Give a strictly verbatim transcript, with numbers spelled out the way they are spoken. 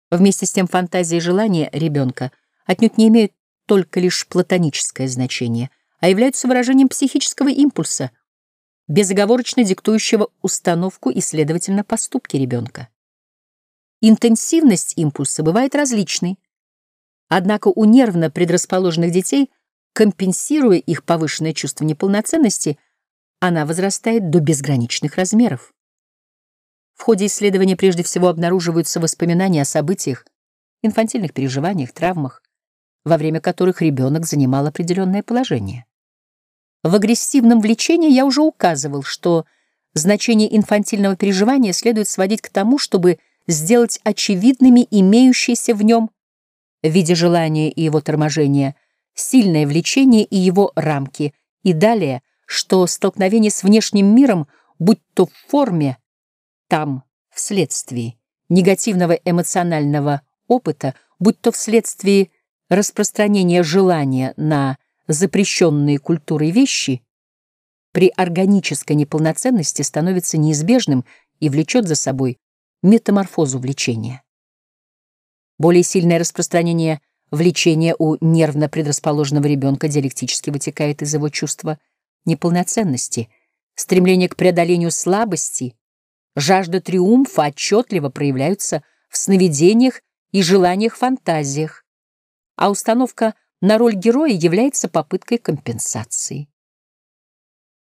Вместе с тем фантазия и желания ребенка отнюдь не имеют только лишь платоническое значение, а являются выражением психического импульса, безоговорочно диктующего установку и, следовательно, поступки ребенка. Интенсивность импульса бывает различной, однако у нервно предрасположенных детей, компенсируя их повышенное чувство неполноценности, она возрастает до безграничных размеров. В ходе исследования прежде всего обнаруживаются воспоминания о событиях, инфантильных переживаниях, травмах, во время которых ребенок занимал определенное положение. В агрессивном влечении я уже указывал, что значение инфантильного переживания следует сводить к тому, чтобы сделать очевидными имеющиеся в нем, в виде желания и его торможения, сильное влечение и его рамки, и далее, что столкновение с внешним миром, будь то в форме, там, вследствие негативного эмоционального опыта, будь то вследствие распространения желания на запрещенные культурой вещи, при органической неполноценности становится неизбежным и влечет за собой метаморфозу влечения. Более сильное распространение влечения у нервно предрасположенного ребенка диалектически вытекает из его чувства неполноценности, стремление к преодолению слабости, жажда триумфа отчетливо проявляются в сновидениях и желаниях-фантазиях, а установка на роль героя является попыткой компенсации.